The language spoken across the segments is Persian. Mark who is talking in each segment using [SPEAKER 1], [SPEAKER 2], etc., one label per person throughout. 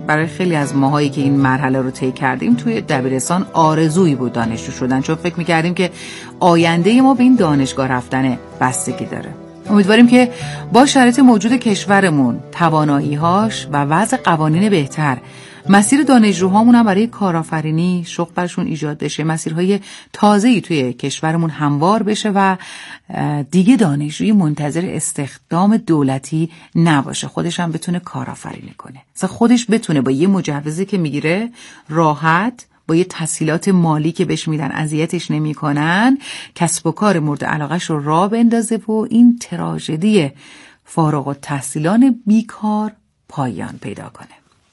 [SPEAKER 1] برای خیلی از ماهایی که این مرحله رو طی کردیم توی دبیرستان آرزویی بود دانشجو شدن، چون فکر می‌کردیم که آینده ما به این دانشگاه رفتن بستگی داره. امیدواریم که با شرایط موجود کشورمون، توانایی‌هاش و وضع قوانین بهتر، مسیر دانشجوهامون هم برای کارآفرینی شغل برشون ایجاد بشه، مسیرهای تازه‌ای توی کشورمون هموار بشه و دیگه دانشجویی منتظر استخدام دولتی نباشه، خودش هم بتونه کارآفرینی کنه، مثلا خودش بتونه با یه مجوزی که میگیره راحت، با یه تسهیلات مالی که بهش میدن اذیتش نمیکنن، کسب و کار مورد علاقهش رو راه بندازه و این تراژدی فارغ التحصیلان بیکار پایان پیدا کنه.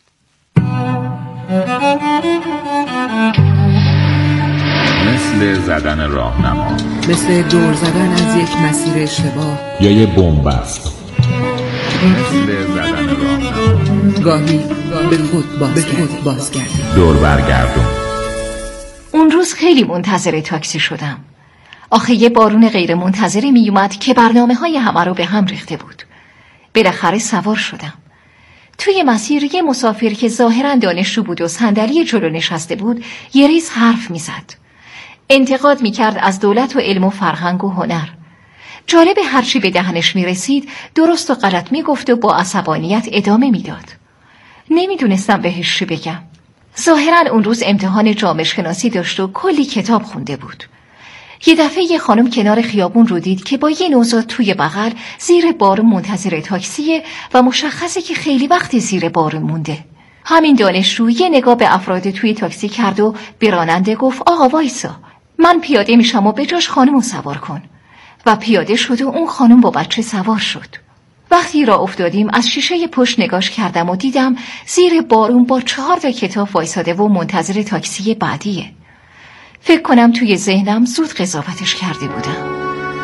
[SPEAKER 2] مثل زدن راهنما،
[SPEAKER 3] مثل دور زدن از یک مسیر اشتباه
[SPEAKER 2] یا یه بن‌بست. مثل زدن راهنما،
[SPEAKER 3] گاهی به خود بازگردیم.
[SPEAKER 2] دور برگردون.
[SPEAKER 4] اون روز خیلی منتظر تاکسی شدم. آخه یه بارون غیر منتظری می اومد که برنامه‌های همه رو به هم ریخته بود. بالاخره سوار شدم. توی مسیر یه مسافر که ظاهراً دانشجو بود و صندلی جلو نشسته بود یه ریز حرف میزد. انتقاد میکرد از دولت و علم و فرهنگ و هنر. جالب هرچی به دهنش میرسید درست و غلط میگفت و با عصبانیت ادامه میداد. نمیدونستم بهش چی بگم. ظاهراً اون روز امتحان جامعه شناسی داشت و کلی کتاب خونده بود. یه دفعه یه خانم کنار خیابون رو دید که با یه نوزاد توی بغل زیر بارون منتظر تاکسیه و مشخصه که خیلی وقت زیر بارون مونده. همین دانشجو یه نگاه به افراد توی تاکسی کرد و به راننده گفت آقا وایسا، من پیاده میشم و به جاش خانمو سوار کن. و پیاده شد و اون خانم با بچه سوار شد. وقتی راه افتادیم از شیشه پشت نگاش کردم و دیدم زیر بارون با 4 کتاب وایساده و منتظر تاکسی بعدیه. فکر کنم توی ذهنم زود قضاوتش کرده بودم.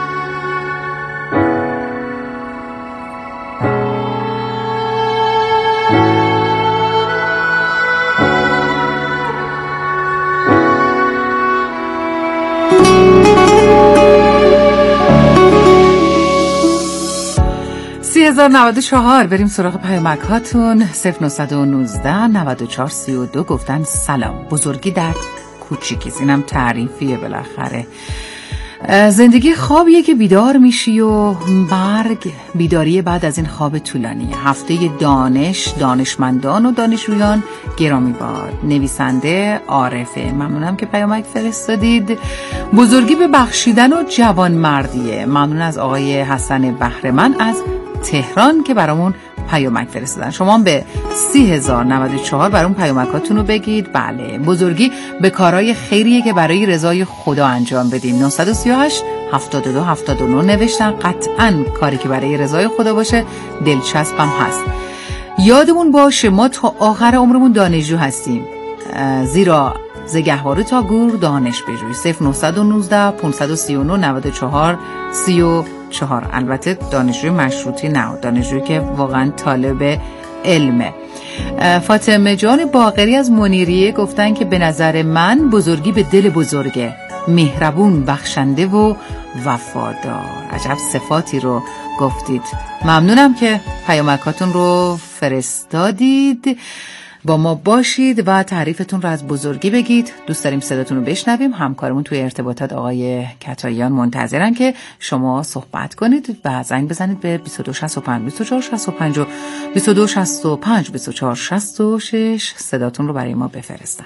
[SPEAKER 1] 3094 بریم سراغ پیامک هاتون. 0919 94 32 گفتن سلام، بزرگی در کوچیکی، اینم تعریفیه بالاخره. زندگی خوابیه که بیدار میشی و مرگ بیداری بعد از این خواب طولانیه. هفته دانشمندان و دانشجویان گرامی باد. نویسنده عارفه. ممنونم که پیامک فرستادید. بزرگی به بخشیدن و جوانمردیه. ممنون از آقای حسن بهرمند از تهران که برامون پیامک فرستادن. شما به 30,094 برام پیامکاتون رو بگید. بله، بزرگی به کارهای خیریه که برای رضای خدا انجام بدیم. 938 72 79 نوشتن. قطعاً کاری که برای رضای خدا باشه دلچسبم هست. یادمون باشه ما تا آخر عمرمون دانشجو هستیم، زیرا ز گهواره تا گور دانش بجوی. 0919 539 94 34. البته دانشجوی مشروطی نه، دانشجویی که واقعا طالب علمه. فاطمه جان باقری از منیریه گفتن که به نظر من بزرگی به دل بزرگه، مهربون، بخشنده و وفادار. عجب صفاتی رو گفتید. ممنونم که پیامکاتون رو فرستادید. با ما باشید و تعریفتون رو از بزرگی بگید. دوست داریم صداتون رو بشنویم. همکارمون توی ارتباطات آقای کتاییان منتظرن که شما صحبت کنید و زنگ بزنید به 2265 2465 و 2265 2466 صداتون رو برای ما بفرستن.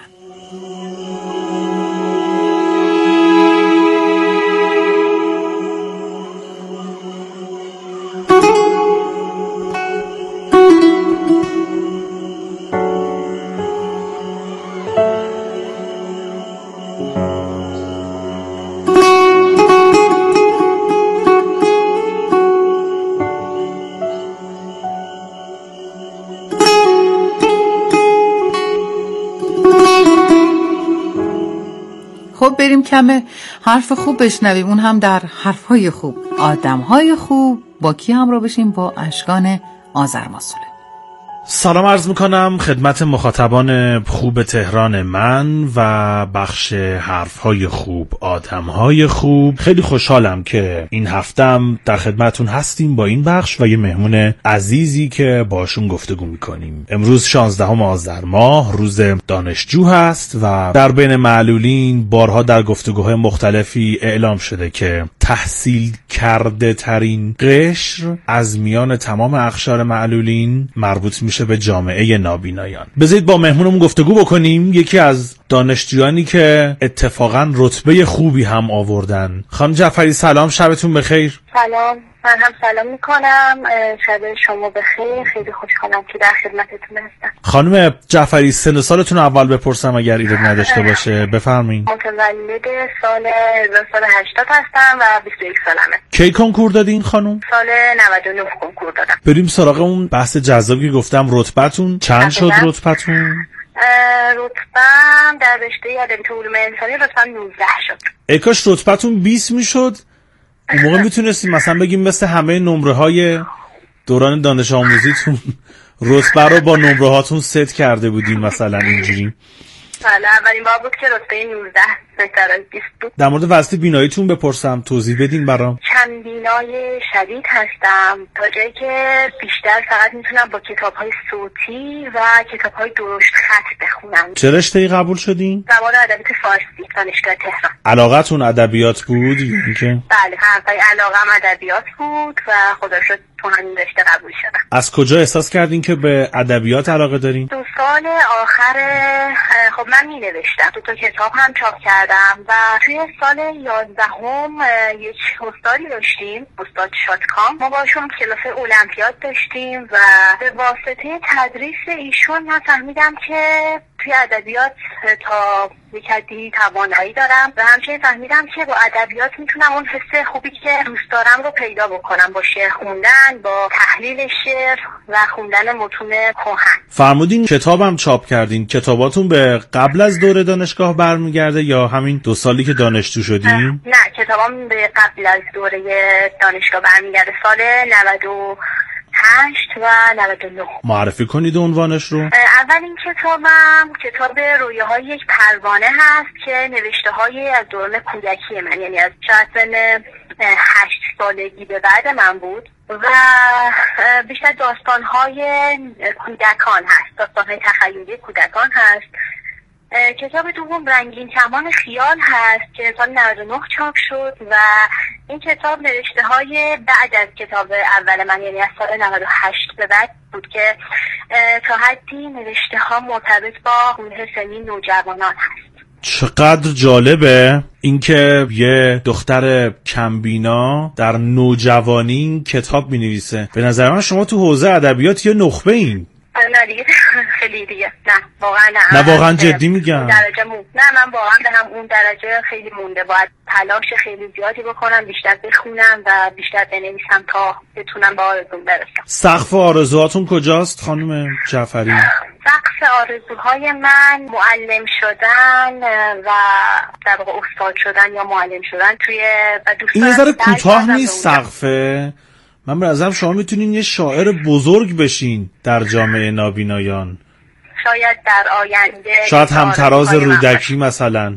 [SPEAKER 1] خب بریم کم حرف خوب بشنویم، اون هم در حرفهای خوب. آدمهای خوب با کی همراه بشیم؟ با اشکان آذرماسوله.
[SPEAKER 5] سلام عرض میکنم خدمت مخاطبان خوب تهران من و بخش حرفهای خوب آدمهای خوب. خیلی خوشحالم که این هفتم در خدمتون هستیم با این بخش و یه مهمون عزیزی که باشون گفتگو میکنیم. امروز 16 آذر ماه روز دانشجو هست و در بین معلولین بارها در گفتگوهای مختلفی اعلام شده که تحصیل کرده ترین قشر از میان تمام اقشار معلولین مربوط میشه به جامعه نابینایان. بذارید با مهمونمون گفتگو بکنیم. یکی از دانشجویانی که اتفاقا رتبه خوبی هم آوردن. خانم جعفری سلام، شبتون بخیر.
[SPEAKER 6] سلام، من هم سلام میکنم، شب شما بخیر. خیلی خوشحالم که در خدمتتون هستم.
[SPEAKER 5] خانم جعفری سن و سالتون اول بپرسم اگر ایراد نداشته باشه بفرمایید.
[SPEAKER 6] متولد سال 1980 هستم و 21 سالمه.
[SPEAKER 5] کی کنکور دادین خانم؟
[SPEAKER 6] سال 99 کنکور دادم.
[SPEAKER 5] بریم سراغ اون بحث جذابی که گفتم. رتبتون چند شد رتبتون؟
[SPEAKER 6] رتبم در رشته ادبیات و علوم انسانی رتبم 19 شد.
[SPEAKER 5] ای کاش رتبتون 20 میشد. اون موقع میتونستیم مثلا بگیم مثل همه نمره های دوران دانش آموزیتون رتبه رو با نمره هاتون ست کرده بودین مثلا اینجوری.
[SPEAKER 6] بله، اولین بار بود که رتبه 19 بهتر از 20 بود. در
[SPEAKER 5] مورد وضعیت بیناییتون بپرسم، توضیح بدین برام.
[SPEAKER 6] کم بینای شدید هستم تا جایی که بیشتر فقط میتونم با کتاب‌های صوتی و کتاب‌های درشت خط بخونم.
[SPEAKER 5] چه رشته‌ای قبول شدین؟
[SPEAKER 6] زبان ادبیات فارسی، دانشگاه تهران.
[SPEAKER 5] علاقتون ادبیات بود یعنی که؟
[SPEAKER 6] بله، حرفای علاقه‌ام ادبیات بود و خدا شد تو همین رشته قبول شدم.
[SPEAKER 5] از کجا احساس کردین که به ادبیات علاقه دارین؟
[SPEAKER 6] 2 سال آخر خب من می‌نوشتم، 2 کتاب هم چاپ کردم و توی سال 11ام یک استادی داشتیم، استاد شاتکام. ما باشون کلاس المپیاد داشتیم و به واسطه تدریس ایشون من فهمیدم که توی ادبیات تا یک حدی توانایی دارم و همچنین فهمیدم که با ادبیات میتونم اون حس خوبی که دوست دارم رو پیدا بکنم، با شعر خوندن، با تحلیل شعر و خوندن متون کهن.
[SPEAKER 5] فرمودین کتابم چاپ کردین. کتاباتون به قبل از دوره دانشگاه برمیگرده یا همین 2 سالی که دانشجو شدین؟
[SPEAKER 6] نه، کتابم به قبل از دوره دانشگاه برمیگرده، سال 98 و 99.
[SPEAKER 5] معرفی کنید عنوانش رو.
[SPEAKER 6] اولین کتابم کتاب رویاهای یک پروانه هست که نوشته های از دوران کودکی من، یعنی از سن 8 سالگی به بعد من بود و بیشتر داستانهای کودکان هست، داستانهای تخیلی کودکان هست. کتاب دوم رنگین کمان خیال هست که سال 99 چاپ شد و این کتاب نوشته های بعد از کتاب اول من، یعنی از سال 98 به بعد بود که تا حدی نوشته ها مرتبط با گروه سنی نوجوانان هست.
[SPEAKER 5] چقدر جالبه اینکه یه دختر کمبینا در نوجوانی کتاب می‌نویسه. به نظر من شما تو حوزه ادبیات یه نخبه این.
[SPEAKER 6] نه دیگه، خیلی دیگه. نه واقعا
[SPEAKER 5] نه واقعا جدی میگم.
[SPEAKER 6] نه من واقعا به هم اون درجه خیلی مونده. باید تلاش خیلی زیادی بکنم، بیشتر بخونم و بیشتر بنویسم تا بتونم به آرزوم برسم.
[SPEAKER 5] سقف آرزوهاتون کجاست خانم جعفری؟
[SPEAKER 6] سقف آرزوهای من معلم شدن و در واقع استاد شدن یا معلم شدن توی
[SPEAKER 5] این نظر کوتاه نیست سقفه. من به نظرم شما میتونین یه شاعر بزرگ بشین در جامعه نابینایان.
[SPEAKER 6] شاید در آینده،
[SPEAKER 5] شاید همتراز رودکی مثلا.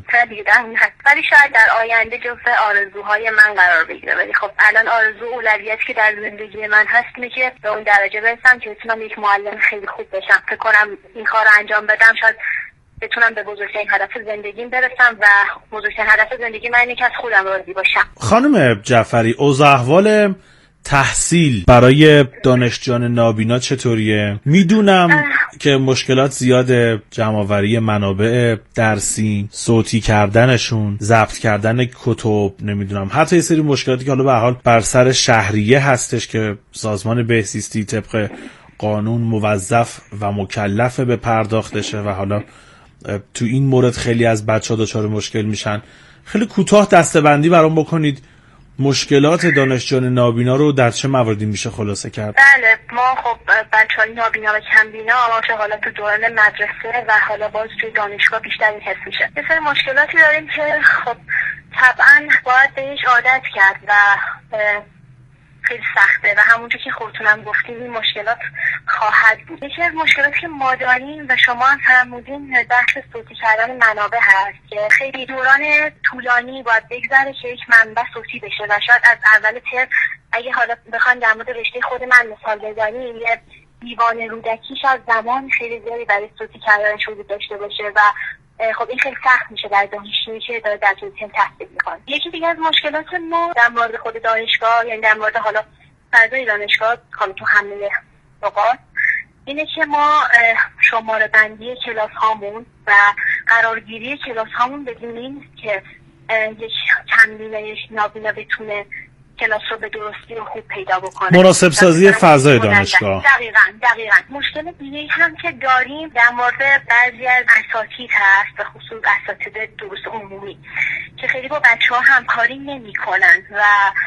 [SPEAKER 6] ولی شاید در آینده جزو آرزوهای من قرار بگیره. ولی خب الان آرزو اولویتی که در زندگی من هست اینه که به اون درجه برسم که بتونم یک معلم خیلی خوب بشم. فکر کنم این کار رو انجام بدم شاید بتونم به بزرگترین هدف زندگیم برسم و بزرگترین هدف زندگی من اینه که از خودم راضی باشم.
[SPEAKER 5] خانم جعفری، اوضاع احوال تحصیل برای دانشجویان نابینا چطوریه؟ میدونم که مشکلات زیاده، جمع‌آوری منابع درسی، صوتی کردنشون، ضبط کردن کتب، نمیدونم حتی یه سری مشکلاتی که حالا به هر حال بر سر شهریه هستش که سازمان بهزیستی طبق قانون موظف و مکلف به پرداختشه و حالا تو این مورد خیلی از بچه‌ها دچار مشکل میشن. خیلی کوتاه دسته‌بندی برام بکنید مشکلات دانشجویان نابینا رو در چه مواردی میشه خلاصه کرد؟
[SPEAKER 6] بله، ما خب بچه‌های نابینا و کمبینا چه حالا تو دوران مدرسه و حالا باز توی دانشگاه بیشتر این حس میشه. یه سری مشکلاتی داریم که خب طبعا باید بهش عادت کرد و خیلی سخته و همونجور که خودتونم گفتیم این مشکلات خواهد بود. یکی از مشکلاتی که ما داریم و شما هم فرمودین بحث صوتی کردن منابع هست که خیلی دوران طولانی باید بگذره که یک منبع صوتی بشه و شاید از اول ترم اگه حالا بخوایم در مورد رشته خود من مثال بزنیم یه دیوان رودکیش از زمان خیلی زیادی برای صوتی کردنش وجود داشته باشه و خب این خیلی سخت میشه در دانشجویی که داره در طول ترم تحصیل میکنه. یکی دیگه از مشکلات ما در مورد خود دانشگاه یعنی در مورد حالا فضای دانشگاه حالا تو همه اوقات اینه که ما شماره بندی کلاس هامون و قرارگیری کلاس هامون بدون این که یک کمبینه یک نابینا بتونه کلاس رو به درستی و خوب پیدا بکنه.
[SPEAKER 5] مناسب سازی فضای دانشگاه.
[SPEAKER 6] دقیقاً. مشکل دیگه هم که داریم در مورد بعضی از اساتید هست، به خصوص اساتید دروس عمومی که خیلی با بچه‌ها همکاری نمی‌کنن و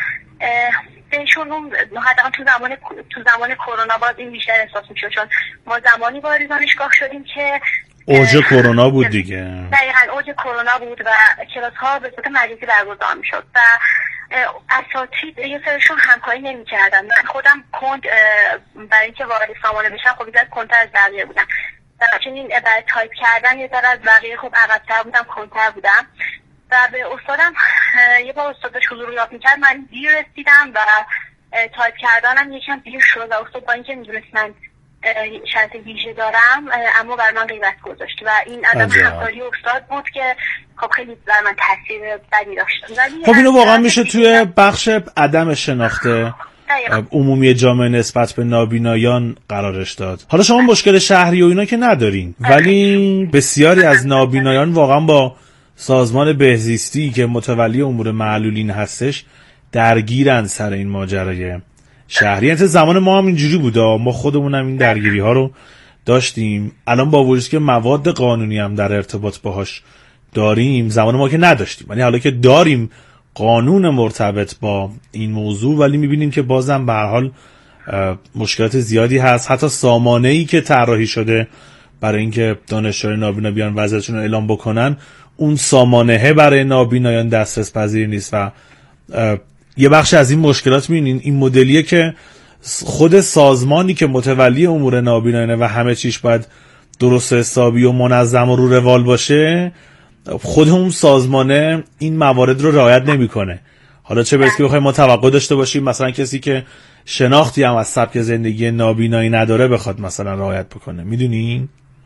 [SPEAKER 6] بهشون اون حداقل تو زمان کرونا باز این بیشتر احساس میشه، چون ما زمانی وارد دانشگاه شدیم که
[SPEAKER 5] اوج کرونا بود دیگه.
[SPEAKER 6] دقیقاً اوج کرونا بود و کلاس‌ها به صورت مجازی برگزار می‌شد و اساتید یه سرشون همکاری نمی‌کردن. من خودم برای اینکه وارد سامانه بشم خب بیشتر کنتر از بقیه بودم و چنین برای تایپ کردن یه ذره از بقیه خب عقب‌تر بودم، کنتر بودم و به استادم یه بار استادش حضور یاد می‌کرد من دیر رسیدم و تایپ کردنم یکم دیر شد و استاد با اینکه می‌دونست من شرط ویژه دارم اما بر من غیبت گذاشت و این عدم همکاری استاد بود که خب خیلی بر من تاثیر بدی داشت.
[SPEAKER 5] خب اینو واقعا میشه توی بخش عدم شناخته عمومی جامعه نسبت به نابینایان قرارش داد. حالا شما مشکل شهری و اینا که ندارین ولی بسیاری از نابینایان واقعا با سازمان بهزیستی که متولی امور معلولین هستش درگیرن سر این ماجرای شهری. انت زمان ما هم اینجوری بوده، ما خودمون هم این درگیری ها رو داشتیم. الان با وجود که مواد قانونی هم در ارتباط باهاش داریم، زمان ما که نداشتیم، ولی حالا که داریم قانون مرتبط با این موضوع ولی میبینیم که بازم به هر حال مشکلات زیادی هست. حتی سامانه‌ای که طراحی شده برای اینکه دانشجویان نابینا بیان وضعیتشون رو اعلام بکنن، اون سامانه برای نابینایان دسترس پذیر نیست و یه بخش از این مشکلات میبینین این مدلیه که خود سازمانی که متولی امور نابینایانه و همه چیش باید درست حسابی و منظم و رو روال باشه، خود اون سازمانه این موارد رو رعایت نمیکنه. حالا چه برسه که بخوایم ما توقع داشته باشیم مثلا کسی که شناختی هم از سبک زندگی نابینایی نداره بخواد مثلا رعایت بکنه. میدونین؟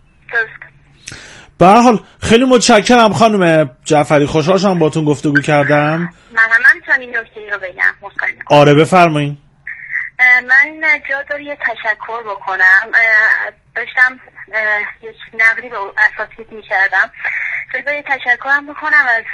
[SPEAKER 5] به هر حال خیلی متشکرم خانم جعفری، خوشحال شدم باهاتون گفتگو کردم.
[SPEAKER 6] من میتونم این نکته رو بگم.
[SPEAKER 5] آره بفرمایید.
[SPEAKER 6] من جا داری یه تشکر بکنم. داشتم یک نقدی به اساتید میکردم، خیلی یه تشکرم بکنم از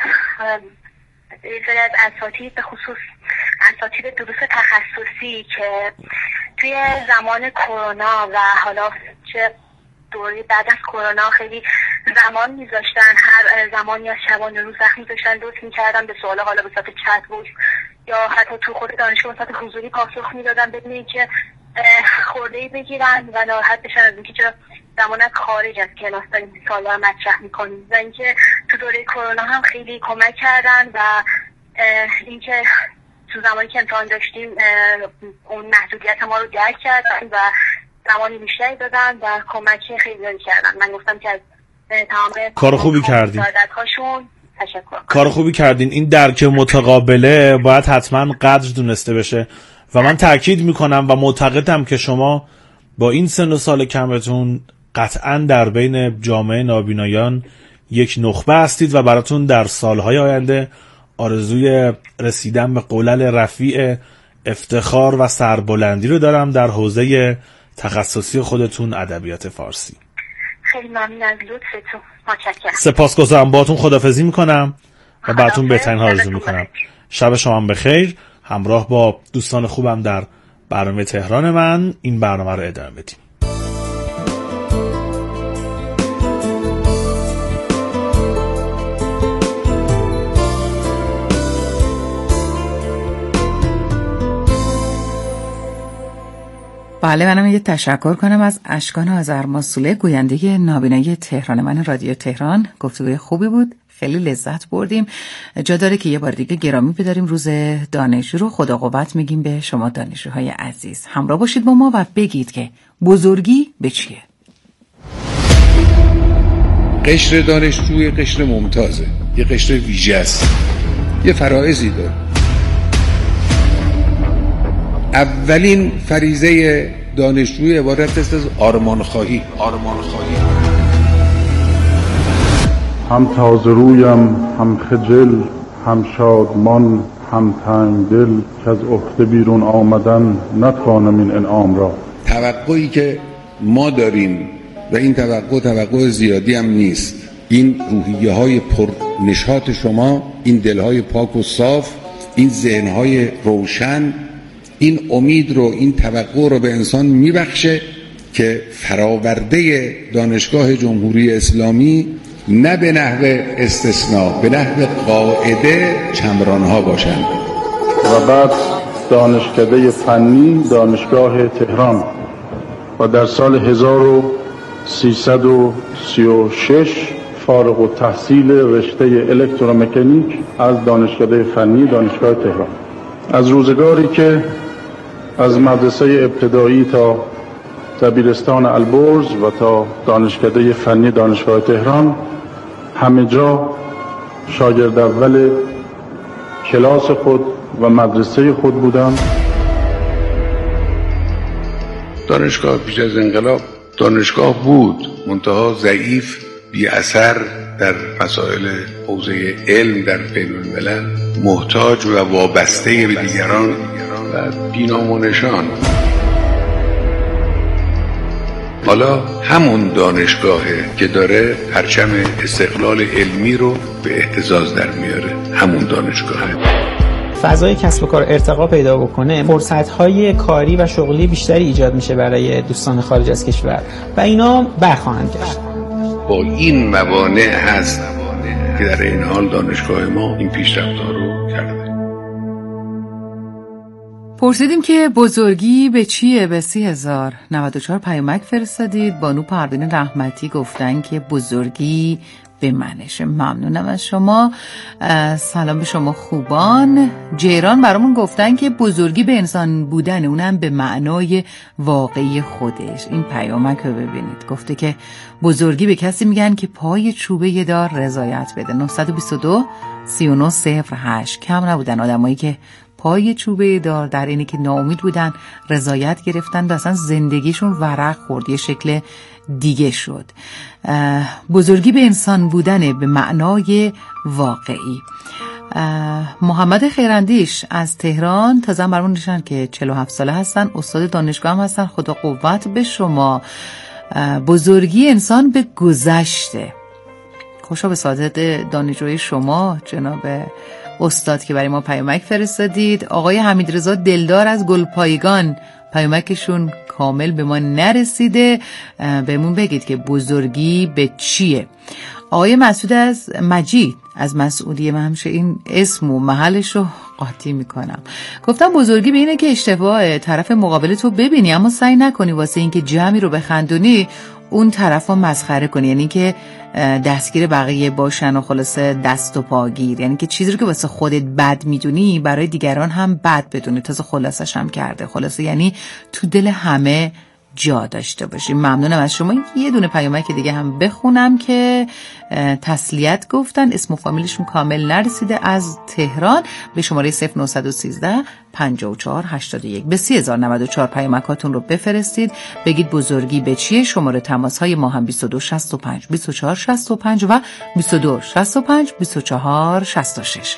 [SPEAKER 6] یه سری از اساتید، به خصوص اساتید دروس تخصصی که توی زمان کرونا و حالا چه دوری بعد از کرونا خیلی زمان میذاشتن، هر زمانی از شبانه روز وقت میذاشتن لطف میکردن به سوال حالا به صورت چت بود یا حتی تو خود دانشگاه به صورت حضوری پاسخ میدادن بدون اینکه خورده‌ای بگیرن و ناراحت بشن از اینکه چرا زمان خارج از کلاس داریم سوالا مطرح میکنیم و اینکه تو دوره کرونا هم خیلی کمک کردن و اینکه تو زمانی که امتحان داشتیم اون محدودیت ما رو درک کردن و زمانی بیشتری دادن و کمک خیلی زیادی کردن. من گفتم که از تمام
[SPEAKER 5] کار خوبی کردین.
[SPEAKER 6] تشکر.
[SPEAKER 5] کار خوبی کردین. این درک متقابله باید حتما قدر دونسته بشه و من تاکید میکنم و معتقدم که شما با این سن و سال کمتون قطعا در بین جامعه نابینایان یک نخبه هستید و براتون در سالهای آینده آرزوی رسیدن به قلل رفیع افتخار و سربلندی رو دارم در حوزه تخصصی خودتون ادبیات فارسی.
[SPEAKER 6] خیلی ممنون از لطفتون. متشکرم.
[SPEAKER 5] سپاسگزارم. باهاتون خداحافظی میکنم و براتون بهترین ها آرزو میکنم. شب شما بخیر. همراه با دوستان خوبم در برنامه تهران من این برنامه رو ادامه بدیم.
[SPEAKER 1] بله، منم یه تشکر کنم از اشکان آذرماسوله، گوینده نابینایی تهران من رادیو تهران. گفتگوی خوبی بود. خیلی لذت بردیم. جا داره که یه بار دیگه گرامی بداریم روز دانشجو رو. خدا قوت میگیم به شما دانشجوهای عزیز. همراه باشید با ما و بگید که بزرگی به چیه؟
[SPEAKER 7] قشر دانشجوی قشر ممتازه، یه قشر ویژه است، یه فرائضی داره. اولین فریضه دانشجوی عبارت است از آرمانخواهی.
[SPEAKER 8] هم تازه رویم، هم خجل، هم شادمان، هم تنگ دل، که از عهده بیرون آمدن نتوانم این انعام را.
[SPEAKER 7] توقعی که ما داریم و این توقع زیادی هم نیست، این روحیه های پرنشاط شما، این دلهای پاک و صاف، این ذهنهای روشن، این امید رو، این توقع رو به انسان میبخشه که فراورده دانشگاه جمهوری اسلامی نه به نحو استثناء، به نحو قاعده چمرانها باشند.
[SPEAKER 8] و بعد دانشکده فنی دانشگاه تهران و در سال 1336 فارغ التحصیل رشته الکترومکانیک از دانشکده فنی دانشگاه تهران. از روزگاری که از مدرسه ابتدایی تا دبیرستان البرز و تا دانشکده فنی دانشگاه تهران همه جا شاگرد اول کلاس خود و مدرسه خود بودم.
[SPEAKER 7] دانشگاه پیش از انقلاب دانشگاه بود، منتها ضعیف، بی اثر در مسائل حوزه علم در بین الملل، محتاج و وابسته به دیگران و بی‌نام و نشان. حالا همون دانشگاهه که داره پرچم استقلال علمی رو به اهتزاز در میاره. همون دانشگاهه.
[SPEAKER 9] فضای کسب و کار ارتقا پیدا بکنه، فرصت‌های کاری و شغلی بیشتری ایجاد میشه برای دوستان خارج از کشور و اینا برخواهند گشت.
[SPEAKER 7] با این موانع هست که در این حال دانشگاه ما این پیشرفت‌ها رو کرده.
[SPEAKER 1] پرسیدیم که بزرگی به چیه؟ به 30,094 پیامک فرستادید. بانو پروین رحمتی گفتن که بزرگی به منشه. ممنونم از شما. سلام به شما خوبان. جیران برامون گفتن که بزرگی به انسان بودن، اونم به معنای واقعی خودش. این پیامک رو ببینید. گفته که بزرگی به کسی میگن که پای چوبه دار رضایت بده. 922 3908. کم نبودن آدمایی که پای چوبه دار در اینی که ناامید بودن رضایت گرفتن و اصلا زندگیشون ورق خورد، یه شکل دیگه شد. بزرگی به انسان بودن به معنای واقعی. محمد خیراندیش از تهران تازه برامون نشن که 47 ساله هستن، استاد دانشگاه هم هستن. خدا قوت به بزرگی انسان به گذشته. خوشا به سعادت دانشجوی شما جناب استاد که برای ما پیامک فرستادید. آقای حمیدرضا دلدار از گلپایگان، پیامکشون کامل به ما نرسیده، بهمون بگید که بزرگی به چیه. آقای مسعود از مجید از مسعودیه، من همیشه این اسم و محلش رو قاطی میکنم. گفتم بزرگی به اینه که اشتباه طرف مقابل تو ببینی اما سعی نکنی واسه این که جمعی رو بخندونی اون طرف رو مسخره کنی، یعنی که دستگیر بقیه باشن و خلاصه دست و پاگیر، یعنی که چیزی رو که واسه خودت بد میدونی برای دیگران هم بد بدونی، تازه خلاصش هم کرده. خلاصه یعنی تو دل همه جا داشته باشیم. ممنونم از شما. یه دونه پیامک دیگه هم بخونم که تسلیت گفتن، اسم و فامیلشون کامل نرسیده، از تهران به شماره 0913 54 81 به 30,094 پیامکاتون رو بفرستید. بگید بزرگی به چیه. شماره تماس های ما هم 22 65 24 65 و 22 65 24 66.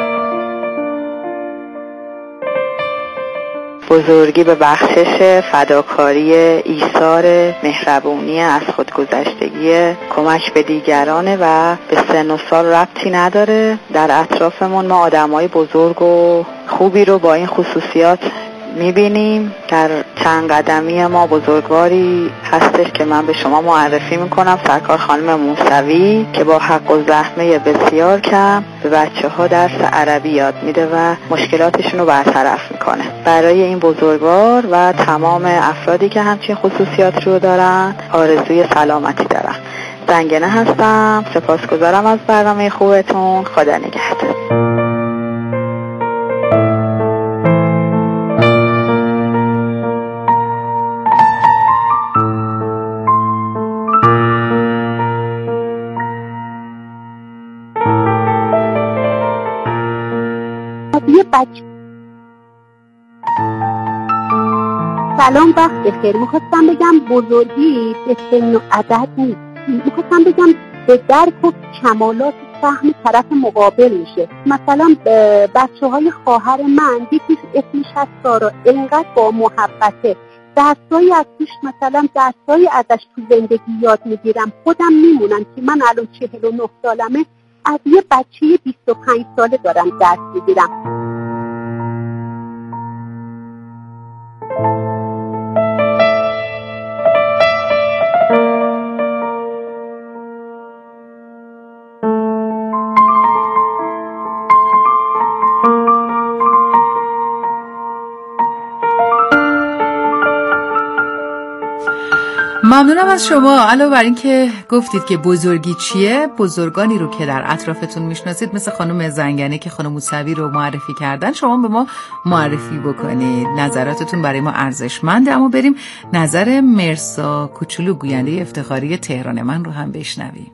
[SPEAKER 10] بزرگی به بخشش، فداکاری، ایثار، مهربونی، از خودگذشتگی، کمک به دیگرانه و به سن و سال ربطی نداره. در اطرافمون ما آدمای بزرگ و خوبی رو با این خصوصیات میبینیم. در چند قدمی ما بزرگواری هستش که من به شما معرفی میکنم، سرکار خانم موسوی، که با حق و زحمه بسیار کم به بچه ها درس عربی یاد میده و مشکلاتشون رو برطرف میکنه. برای این بزرگوار و تمام افرادی که همچین خصوصیات رو دارن آرزوی سلامتی دارم. زنگنه هستم. سپاسگزارم از برنامه خوبتون. خدا نگهدار.
[SPEAKER 11] سلام، وقت بخیر. میخواستم بگم بزرگی به سن و عدد نیست. میخواستم بگم به درک و کمالات فهم طرف مقابل میشه. مثلا بچه های خواهر من یکیش اسمش هست سارا، اینقدر با محبته، درسایی از توش، مثلا درسایی ازش تو زندگی یاد میگیرم. خودم میمونم که من الان 49 سالمه، از یه بچه 25 ساله دارم درس میگیرم.
[SPEAKER 1] ممنونم از شما. علاوه بر این که گفتید که بزرگی چیه، بزرگانی رو که در اطرافتون میشناسید مثل خانم زنگنه که خانم موسوی رو معرفی کردن، شما به ما معرفی بکنید. نظراتتون برای ما ارزشمنده. اما بریم نظر مرسا کوچولو، گوینده افتخاری تهران من رو هم بشنویم.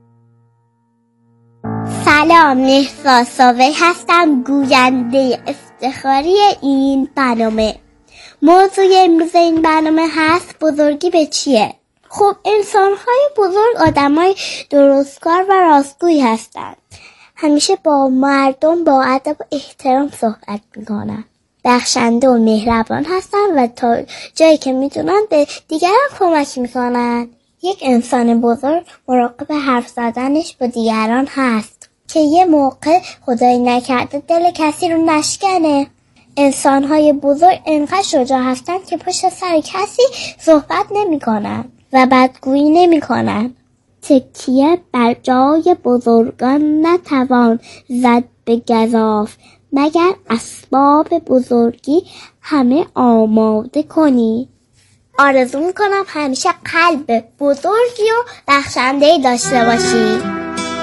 [SPEAKER 12] سلام، مرسا ساوی هستم، گوینده افتخاری این برنامه. موضوع امروز این برنامه هست بزرگی به چیه؟ خب انسان‌های بزرگ آدم‌های درستکار و راستگوی هستند. همیشه با مردم با ادب و احترام صحبت می‌کنن. بخشنده و مهربان هستن و تا جایی که می‌تونن به دیگران کمک می‌کنن. یک انسان بزرگ مراقب حرف زدنش با دیگران هست که یه موقع خدایی نکرده دل کسی رو نشکنه. انسان‌های بزرگ انقدر شجاع هستن که پشت سر کسی صحبت نمی‌کنن و بدگویی نمی‌کنن. تکیه بر جای بزرگان نتوان زد به گزاف، مگر اسباب بزرگی همه آماده کنی. آرزو می‌کنم همیشه قلب بزرگی و بخشنده‌ای داشته باشی.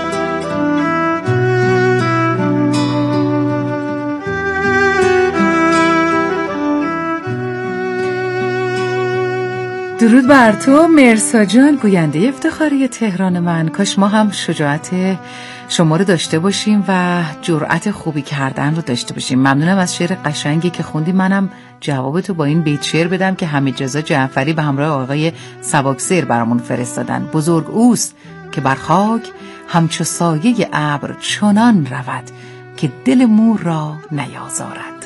[SPEAKER 1] درود بر تو مرسا جان، گوینده افتخاری تهران من. کاش ما هم شجاعت شما رو داشته باشیم و جرأت خوبی کردن رو داشته باشیم. ممنونم از شعر قشنگی که خوندی. منم جوابتو با این بیت شعر بدم که حمید رضا جعفری به همراه آقای سواکسیر برامون فرستادن. بزرگ اوست که بر خاک همچو سایه ابر چنان رود که دل مور را نیازارد.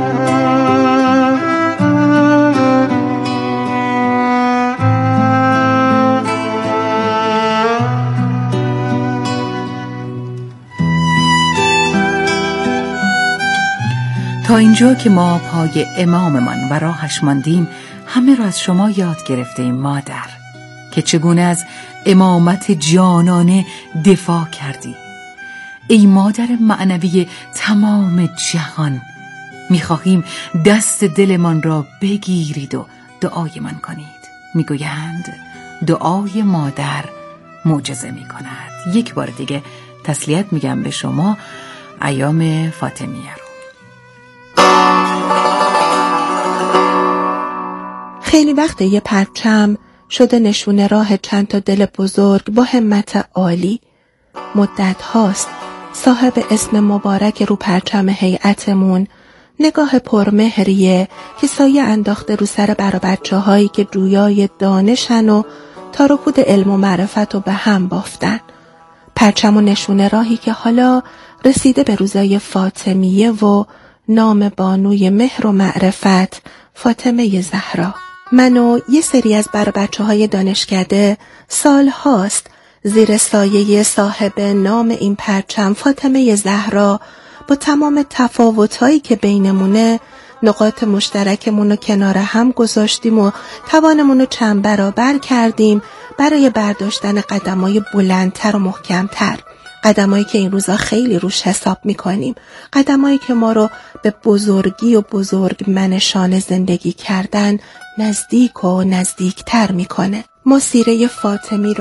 [SPEAKER 1] تا اینجا که ما پای اماممان و راهش ماندیم، همه را از شما یاد گرفتیم مادر، که چگونه از امامت جانانه دفاع کردی. ای مادر معنوی تمام جهان، میخواهیم دست دلمان را بگیرید و دعایمان کنید. میگویند دعای مادر معجزه میکند. یک بار دیگه تسلیت میگم به شما ایام فاطمیه رو.
[SPEAKER 13] خیلی وقته یه پرچم شده نشونه راه چند تا دل بزرگ با همت عالی. مدت هاست صاحب اسم مبارک رو پرچم هیئتمون نگاه پرمهریه که سایه انداخته رو سر برا بچه هایی که جویای دانشن و تار و پود علم و معرفت رو به هم بافتن. پرچم و نشونه راهی که حالا رسیده به روزای فاطمیه و نام بانوی مهر و معرفت فاطمه زهرا. من و یه سری از بچه های دانشکده سال هاست زیر سایه صاحب نام این پرچم فاطمه زهرا با تمام تفاوت‌هایی که بینمونه نقاط مشترکمونو کنار هم گذاشتیم و توانمونو چند برابر کردیم برای برداشتن قدمای بلندتر و محکمتر. قدمایی که این روزا خیلی روش حساب میکنیم. قدمایی که ما رو به بزرگی و بزرگ منشان زندگی کردن نزدیک و نزدیکتر میکنه. ما سیره فاطمی رو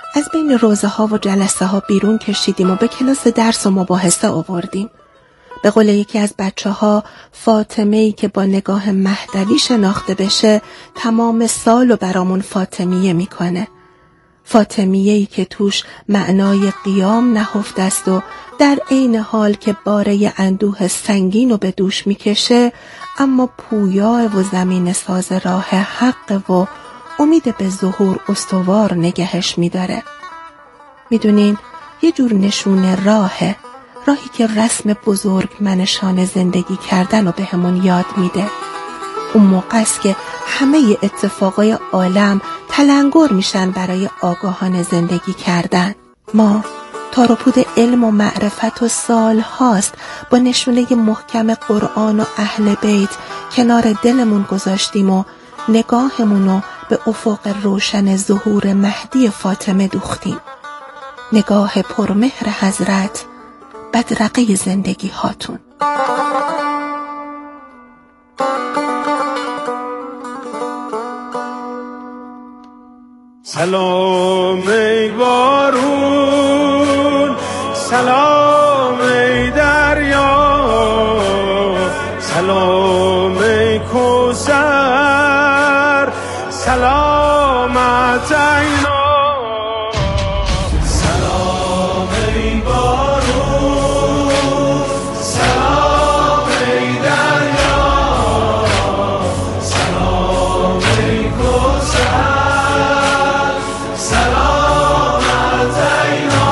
[SPEAKER 13] از بین روزه ها و جلسه ها بیرون کشیدیم و به کلاس درس و مباحثه آوردیم. به قول یکی از بچه ها، فاطمه‌ای که با نگاه مهدوی شناخته بشه تمام سالو برامون فاطمیه میکنه. فاطمیه‌ای که توش معنای قیام نهفته است و در عین حال که باره اندوه سنگین رو به دوش میکشه، اما پویا و زمین ساز راه حق و امید به ظهور استوار نگهش میداره. میدونین یه جور نشون راهی که رسم بزرگ منشان زندگی کردن رو به همون یاد میده. اون موقع است که همه اتفاقای عالم تلنگر میشن برای آگاهان زندگی کردن. ما تار و پود علم و معرفت و سال هاست با نشونه محکم قرآن و اهل بیت کنار دلمون گذاشتیم و نگاهمونو به افق روشن ظهور مهدی فاطمه دوختیم. نگاه پرمهر حضرت، بدرقه زندگی هاتون.
[SPEAKER 14] سلام ای بارون، سلام ای دریا، سلام ای کوثر، سلامت اینا. سلام ای بارون، سلام ای دریا، سلام ای کوثر، سلامت اینا.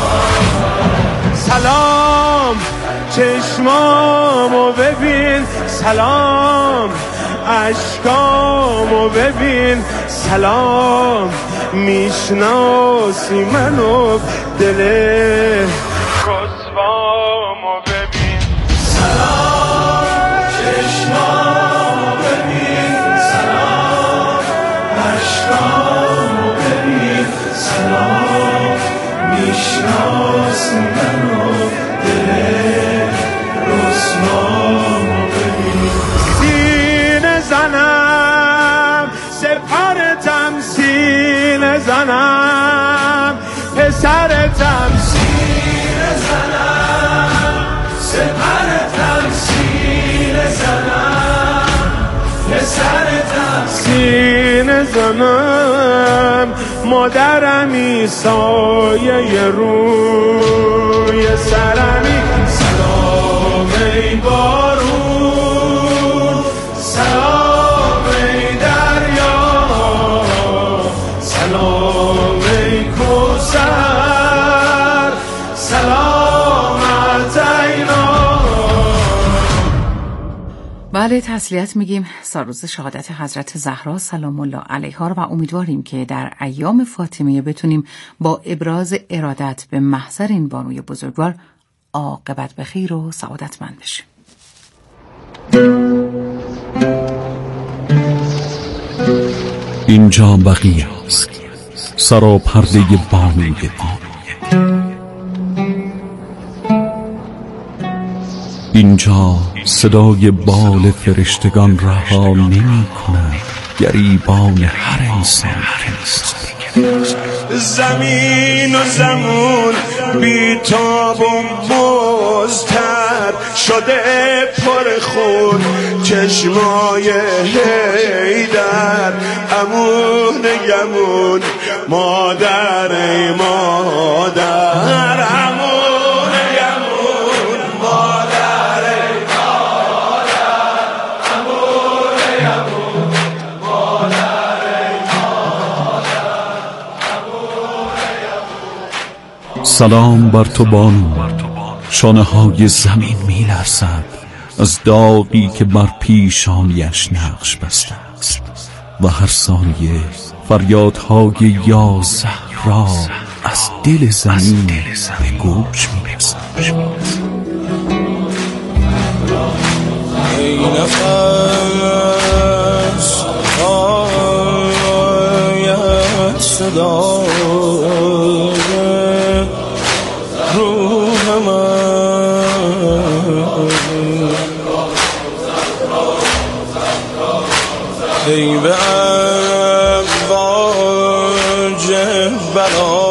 [SPEAKER 14] سلام چشمامو ببین، سلام اشکامو ببین، سلام میشناسی منو، دل رسوامو ببین. سلام چشمامو ببین، سلام اشکامو ببین، سلام میشناسی منو، دل رسوامو ببین. سینه زنم سپر تمثیل زنم، پسر تمثیل زنم، سپر تمثیل زنم، پسر تمثیل زنم. مادرمی سایه روی سرمی. سلام ای بارون، سلام ای دریا، سلام ای کوثر، سلامت اینا.
[SPEAKER 1] بله، تسلیت میگیم سالروز شهادت حضرت زهرا سلام الله علیها رو و امیدواریم که در ایام فاطمیه بتونیم با ابراز ارادت به محضر این بانوی بزرگوار عاقبت به خیر و سعادتمند بشیم.
[SPEAKER 15] اینجا بقیه است، سراپرده بانوی دین. اینجا صدای بال فرشتگان رها نمی کند گریبان هر انسان که نیست.
[SPEAKER 14] زمین و زمون بیتاب و مزتر شده پر خون، چشمای حیدر امون یمون، مادر ای مادر، امون یمون، مادر ای مادر، امون یمون، مادر ای مادر.
[SPEAKER 15] سلام بر تو بانو، شانه های زمین می لرزد از داغی که بر پیشانیش نقش بسته است و هر ثانیه فریادهای یا زهرا از دل زمین به گوش می رسد.
[SPEAKER 14] ای نفس آید صدا روح من، ای به امواج بلا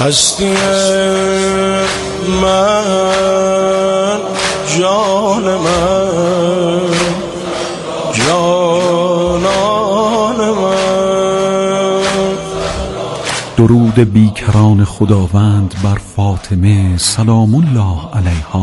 [SPEAKER 14] هستی من، جان من، جانان من.
[SPEAKER 15] درود بیکران خداوند بر فاطمه سلام الله علیها.